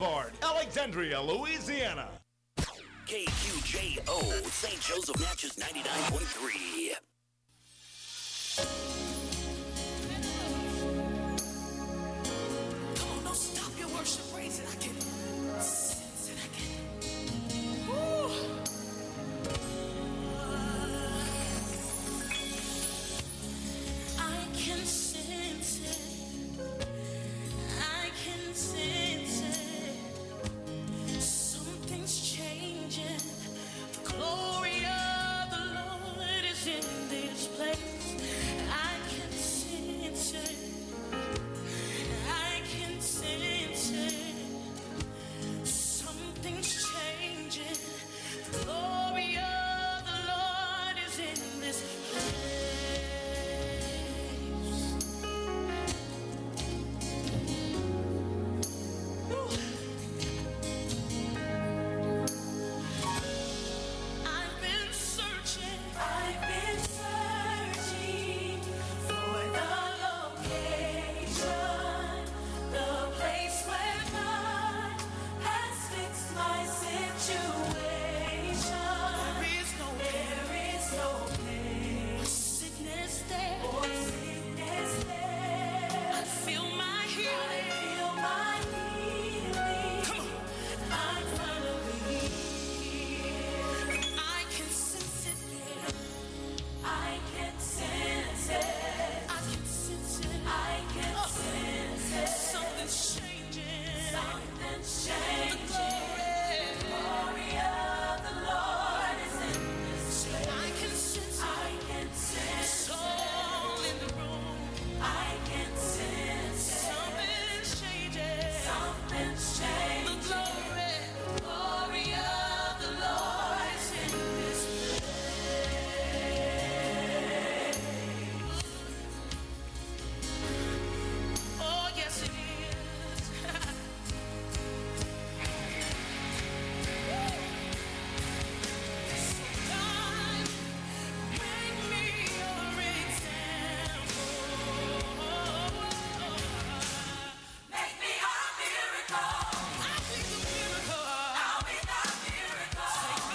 Boulevard, Alexandria, Louisiana. KQJO, St. Joseph Natchez 99.3. Come on, don't stop your worship, praise it. I can sense it. Woo. I can sense it. I can sense it. Something's changing. The glory of the Lord is in this place. I can sense it. I can sense it. Something's changing. The glory of the Lord is in this place. I've been searching for the location, the place where God has fixed my situation. There is no pain or sickness there. I feel my healing. Come on. I'm finally here. I can sense it. I can sense it. I can sense it. I can sense it. Something's changing. Something's changing. The glory of the Lord is in this place. I can sense it. I can sense it's all in the room. I can sense it. Something's changing. Something's changing. The glory of the Lord is in this place. Oh, yes, it is. So God, make me your example. Make me a miracle. I'll be the miracle. I'll be the miracle.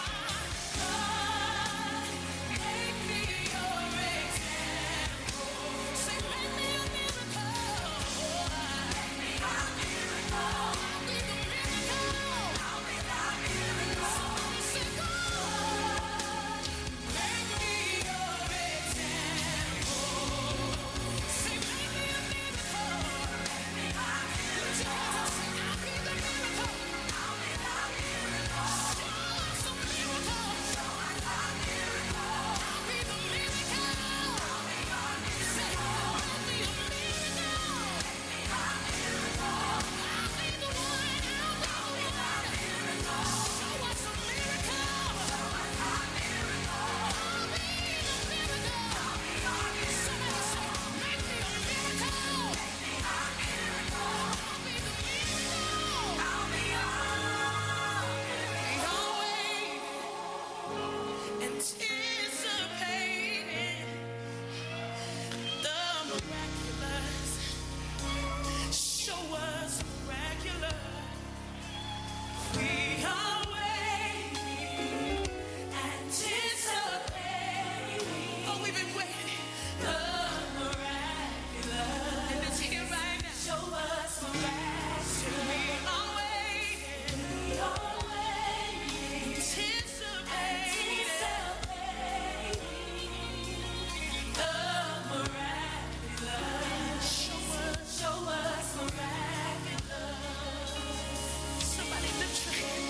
God, make me your example. Say, make me a miracle. Make me a miracle. I'll be the miracle. I'll be the miracle. Somebody say, God, make me your example. Say, make me a miracle. Make me a miracle. Jesus, say, I'll be the miracle. I'll be the miracle. Show us a miracle. Show us a miracle. I'll be the miracle. I'll be your miracle. Say, make me a miracle. Make me a miracle. I'll be the one. I'll be the miracle. Show us a miracle. Show us a miracle. I'll be the miracle. I'll be your miracle. Somebody say, make me a miracle. Make me a miracle. I'll be the miracle. I'll be your anticipating the miraculous. Show us miraculous. We are waiting, anticipating. Oh, we've been waiting. The miraculous. And it's here right now. Show us miraculous. We are waiting. We are waiting. Anticipating. The miraculous. Show us miraculous. Somebody lift your hand.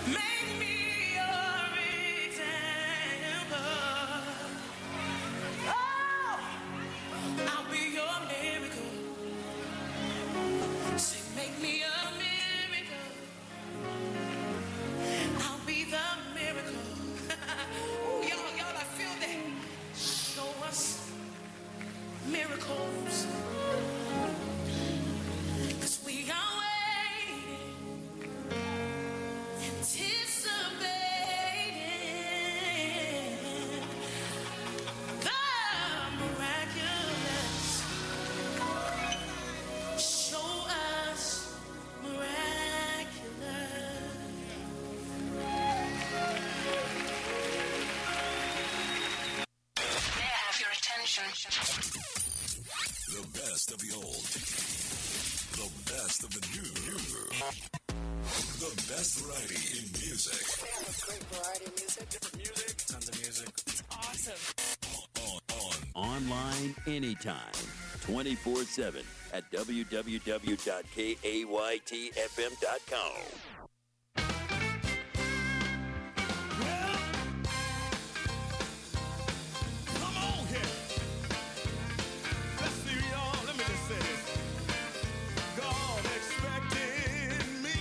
Make me your example. Oh, I'll be your miracle. Say, make me a miracle. I'll be the miracle. Ooh, y'all, I feel that. Show us miracles. 'Cause we are waiting, anticipating the miraculous. Show us miraculous. May I have your attention? The best of the old. The best of the new. The best variety in music. Great variety of music. Different music. Tons of music. Awesome. Online anytime, 24/7 at www.kaytfm.com. Come on here. Let's see, y'all. Let me just say this. God expected me.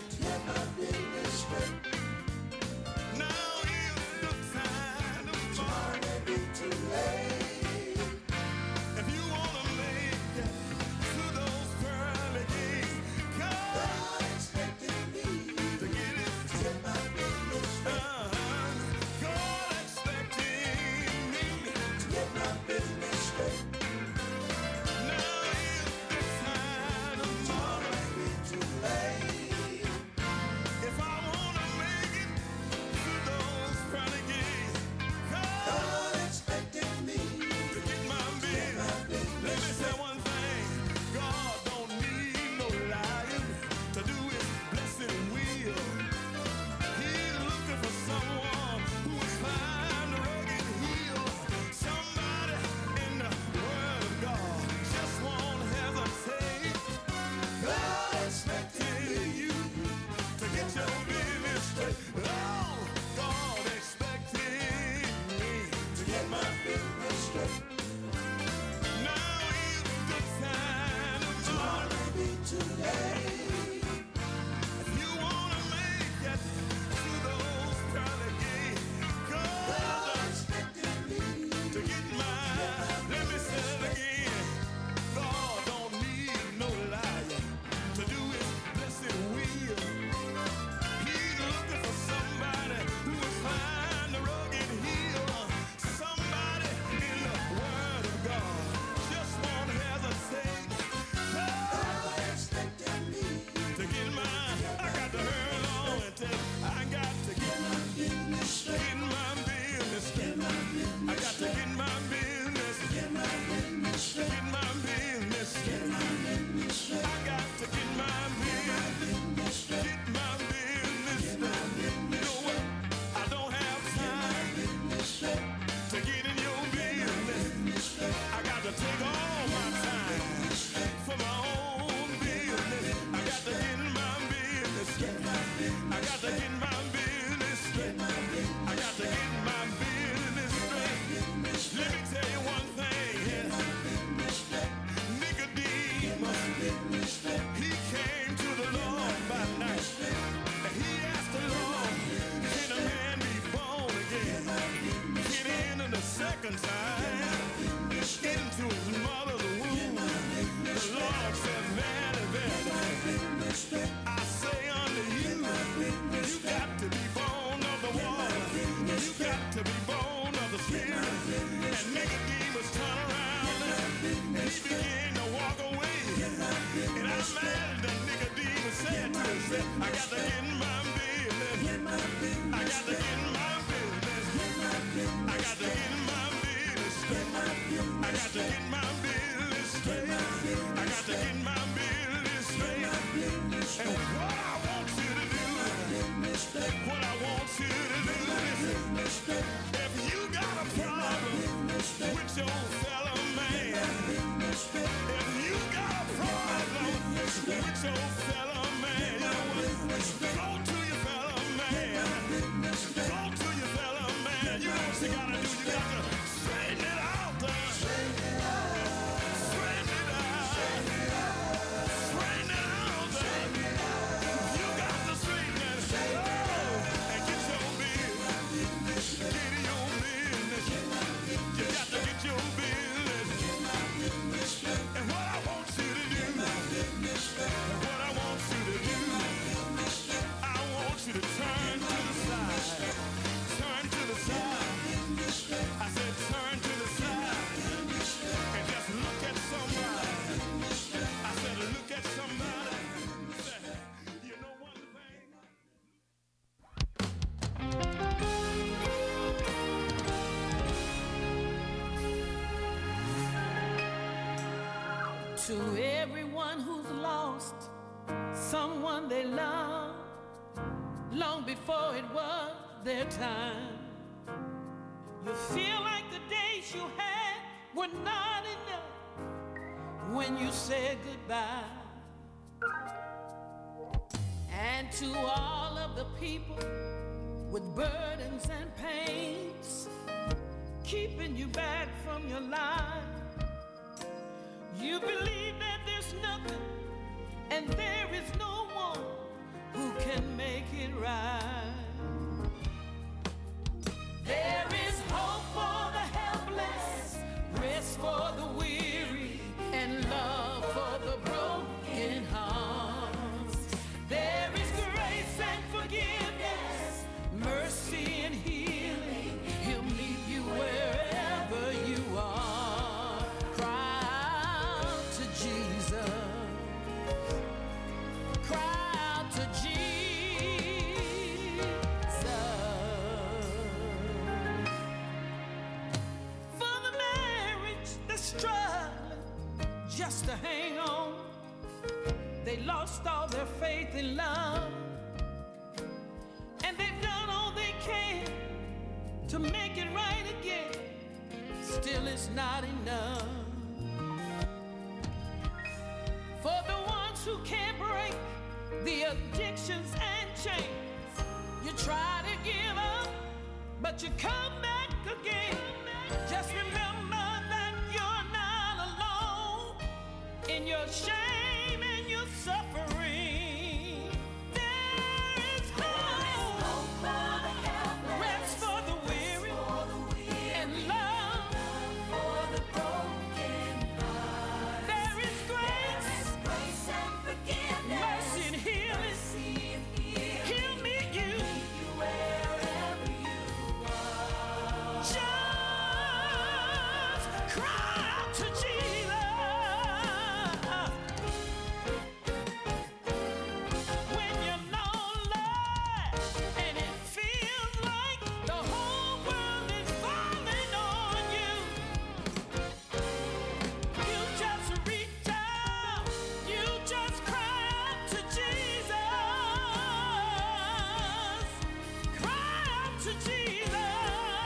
Now is the time to fall. If you want to make it to those pearly gates, God expected me to get it. God expected me to get my business straight. Now is the time to fall. Too late. If I want to make it to those pearly gates, God expected me to get my business. Let me say one thing. God don't need no lion to do his blessed will. He's looking for someone who will climb the rugged hill. Somebody in the word of God just won't hesitate. God expected you to get your business straight. Oh, God expected me to get my business straight. Now is the time to be too late. If you wanna make it to those pearly gates, God expected me to get mine. Let me say it again. God don't need no liar to do his blessed will. He's looking for somebody who will climb the rugged hill. Somebody in the word of God just won't hesitate. God expected me to get mine. I got to hurry on and tell you, I got to get my business straight. Get my business straight. I got to get my business. Get my business straight. Get my business straight. I got to get my business straight. Get my business straight. You know what? I don't have time to get in your business. I got to take all my time for my own business. I got to get my business straight. I got to get my business straight. I got to get my business straight. Let me tell you one thing here. Nicodemus, he came to the Lord by night. And he asked the Lord, can a man be born again? Get in the second time into his mother's womb. The Lord said, very, very, I say unto you, you got to be born of the water. You got to be born of the Spirit. And Nicodemus turned around and he began to walk away. And I'm mad that Nicodemus said to himself, I got to get my business. I got to get my business. I got to get my business straight. I got to get my business straight. I got to get my business straight. And what I want you to do, what I want you to do is, if you got a problem with your fellow man, if you got a problem with your fellow man, go to your fellow man. you gotta do, you got to straighten it out. Straighten it out. Straighten it out. Straighten it out. You got to straighten it. Oh, and get your business. Get your business. You got to get your business. And what I want you to do, what I want you to do, I want you to turn to the side. Turn to the side. I said turn to the side. And just look at somebody. I said look at somebody. Say, you know one thing? To everyone who's lost someone they love long before it was their time, you feel like the days you had were not enough when you said goodbye. And to all of the people with burdens and pains keeping you back from your life, you believe that there's nothing and there is no one who can make it right. There is hope for the helpless, rest for the weary, and love for the broken hearts. There is grace and forgiveness, mercy and healing. He'll meet you wherever you are. Cry out to Jesus. Cry out to Jesus. For the marriage that's struggling just to hang on, they lost all their faith in love, and they've done all they can to make it right again. Still it's not enough. For the ones who can't break the addictions and chains, you try to give up, but you come back again. Just remember that you're not alone in your shame and your suffering. There is hope, rest for the weary, and love for the broken heart. There is grace and forgiveness, mercy and healing. He'll meet you wherever you are. Just cry out to Jesus. When you're lonely and it feels like the whole world is falling on you, you just reach out, you just cry out to Jesus. Cry out to Jesus.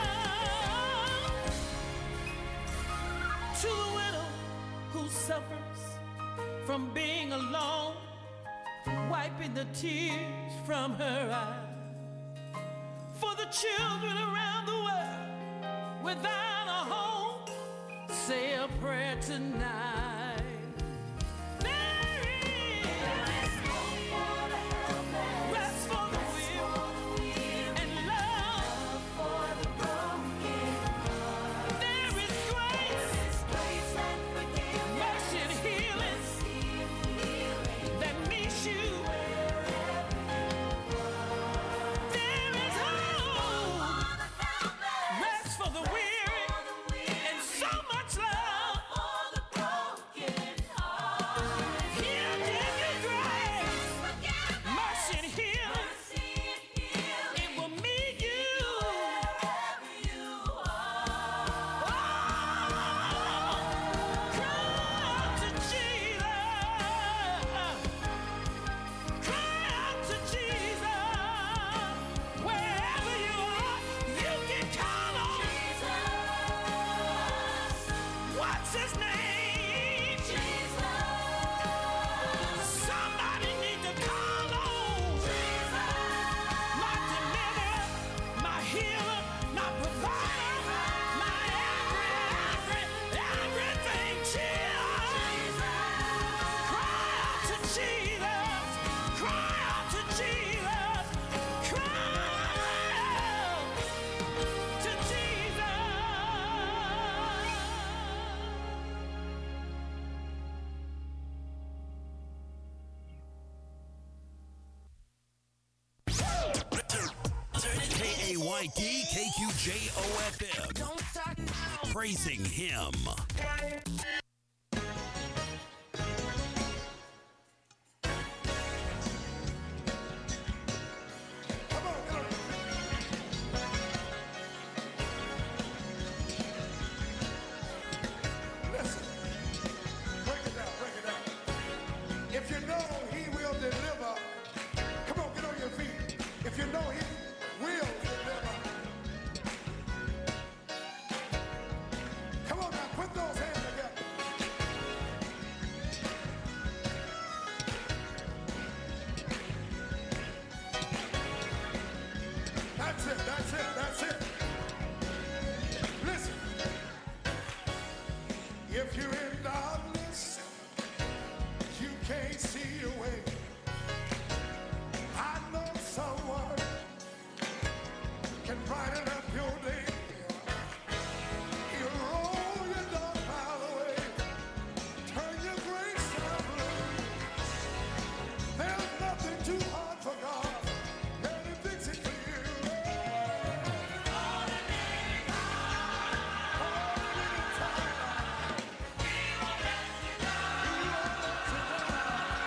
To the widow who suffers from being alone, wiping the tears from her eyes. For the children around the world without a home, say a prayer tonight. There is hope for the helpless, rest for the weary, and love for the broken heart. There is grace and forgiveness, mercy and healing that meets you wherever you are. There is hope, rest for the weary, and so much love for the broken. KYT KQJO FM. Don't start now. Praising Him. Come on, get on. Listen, break it down, break it down. If you know He will deliver, come on, get on your feet. If you know He will deliver, come on now, put those hands together. That's it, that's it, that's it. Listen, if you're in darkness, you can't see your way. I know someone can brighten up your day. He'll roll your dark cloud away, turn your gray sky blue. There's nothing too hard for God. Let Him fix it for you. All in any time. He won't let you down.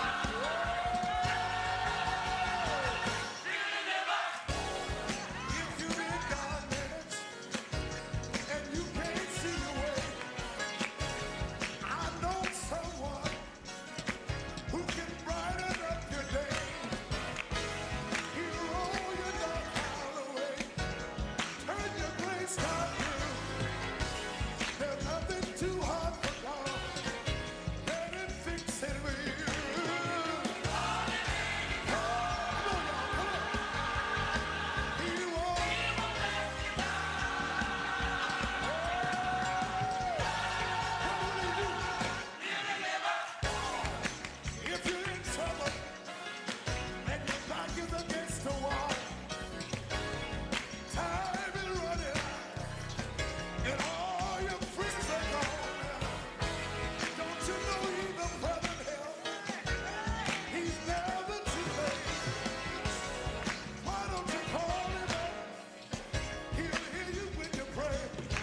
If you're in darkness and you can't see your way, I know someone who can brighten up your day. He'll roll your dark cloud away, turn your gray sky blue. There's nothing too hard for God. Let Him fix it for you. Come on, y'all, come on. He won't. If you're in trouble and your back is against the wall, time is running out, and all your friends are gone. Don't you know He's the present help? He's never too late. Why don't you call Him up? He'll hear you when you pray.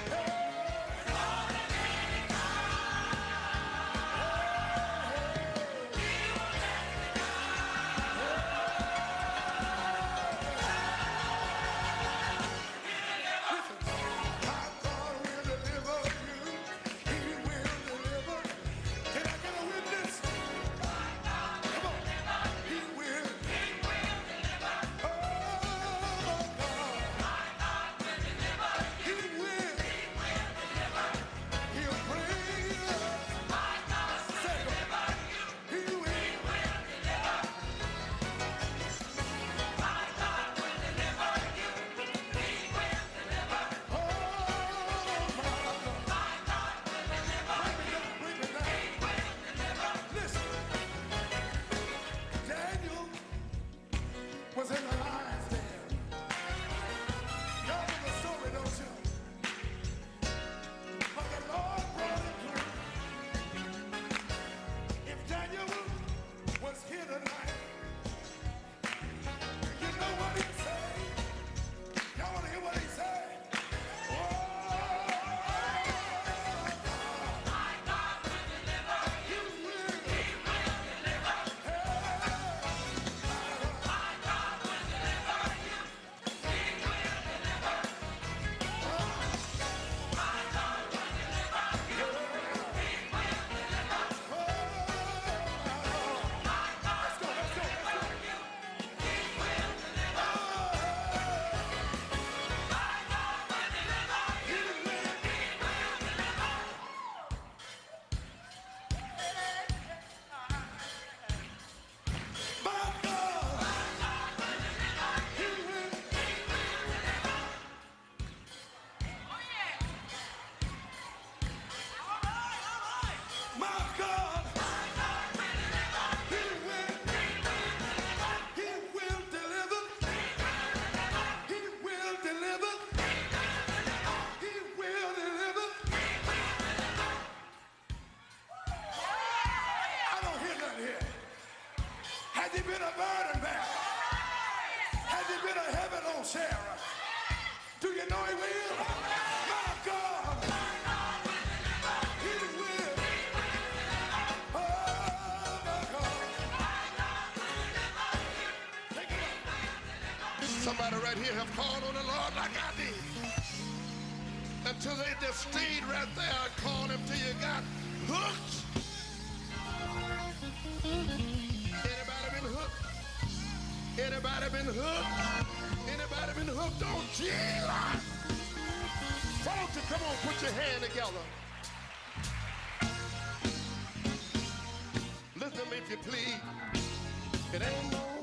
My God will deliver you. He will deliver. Can I get a witness? Come on. He will. Oh, my God. He will. He'll bring you up. Say it. He will. Daniel was in the lion's den. Y'all know the story, don't you? But the Lord brought him through. If Daniel was here tonight, you know what he said? Y'all want to hear what he said? Has he been a burden bearer? Has he been a heaven on Sarah? know he will. My God. He will. Oh, my God. Take it up. Somebody right here have called on the Lord like I did. Until they just stayed right there and called him till you got hooked. Anybody been hooked? Anybody been hooked? Anybody been hooked on Jesus? Folks, come on, put your hand together. Listen to me if you please. It ain't no